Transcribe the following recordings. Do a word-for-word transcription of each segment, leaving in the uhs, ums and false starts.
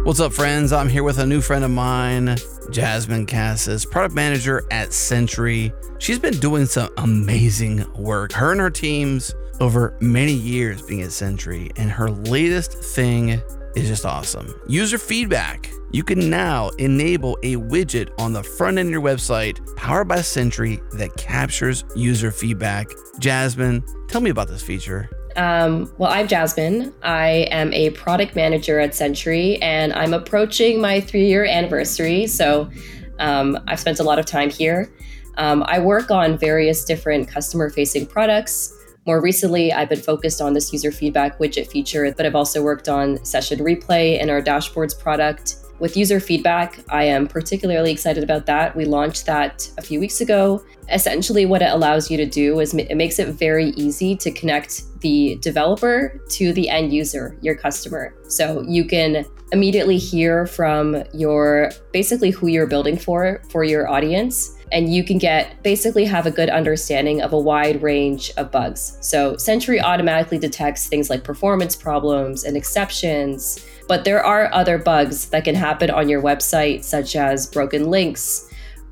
What's up, friends? I'm here with a new friend of mine, Jasmine Cassis, product manager at Sentry. She's been doing some amazing work, her and her teams, over many years being at Sentry, and her latest thing is just awesome. User feedback. You can now enable a widget on the front end of your website powered by Sentry that captures user feedback. Jasmine, tell me about this feature. Um, well, I'm Jasmine. I am a product manager at Sentry, and I'm approaching my three-year anniversary. So um, I've spent a lot of time here. Um, I work on various different customer-facing products. More recently, I've been focused on this user feedback widget feature, but I've also worked on Session Replay in our dashboards product. With user feedback, I am particularly excited about that. We launched that a few weeks ago. Essentially, what it allows you to do is it makes it very easy to connect the developer to the end user, your customer. So you can immediately hear from your, basically who you're building for, for your audience. And you can get, basically have a good understanding of a wide range of bugs. So Sentry automatically detects things like performance problems and exceptions, but there are other bugs that can happen on your website, such as broken links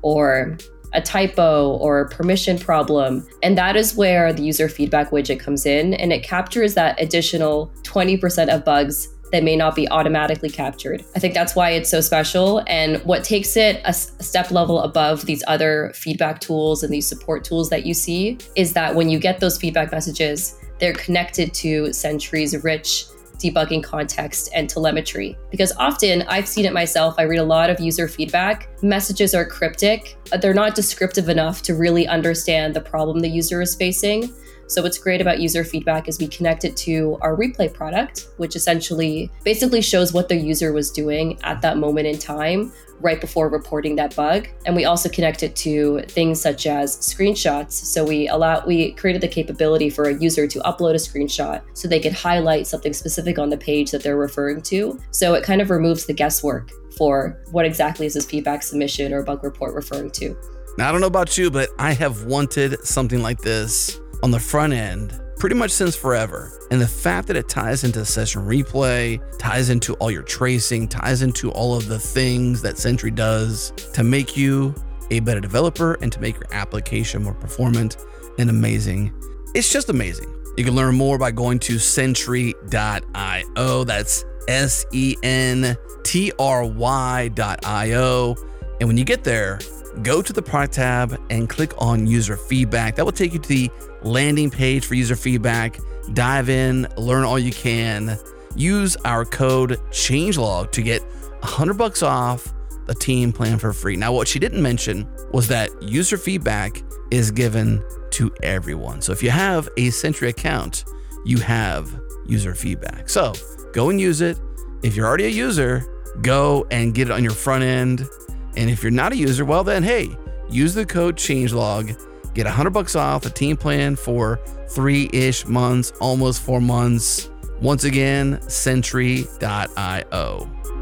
or a typo or a permission problem. And that is where the user feedback widget comes in, and it captures that additional twenty percent of bugs that may not be automatically captured. I think that's why it's so special. And what takes it a, s- a step level above these other feedback tools and these support tools that you see is that when you get those feedback messages, they're connected to Sentry's rich debugging context and telemetry. Because often, I've seen it myself, I read a lot of user feedback. Messages are cryptic. They're not descriptive enough to really understand the problem the user is facing. So what's great about user feedback is we connect it to our replay product, which essentially basically shows what the user was doing at that moment in time, right before reporting that bug. And we also connect it to things such as screenshots. So we allow, we created the capability for a user to upload a screenshot so they could highlight something specific on the page that they're referring to. So it kind of removes the guesswork for what exactly is this feedback submission or bug report referring to. Now, I don't know about you, but I have wanted something like this on the front end pretty much since forever. And the fact that it ties into Session Replay, ties into all your tracing, ties into all of the things that Sentry does to make you a better developer and to make your application more performant and amazing. It's just amazing. You can learn more by going to sentry dot io. That's S E N T R Y dot I O. And when you get there, go to the product tab and click on user feedback. That will take you to the landing page for user feedback. Dive in, learn all you can. Use our code changelog to get one hundred bucks off the team plan for free. Now, what she didn't mention was that user feedback is given to everyone. So if you have a Sentry account, you have user feedback. So go and use it. If you're already a user, go and get it on your front end. And if you're not a user, well then, hey, use the code changelog, get one hundred bucks off the team plan for three-ish months, almost four months. Once again, sentry dot io.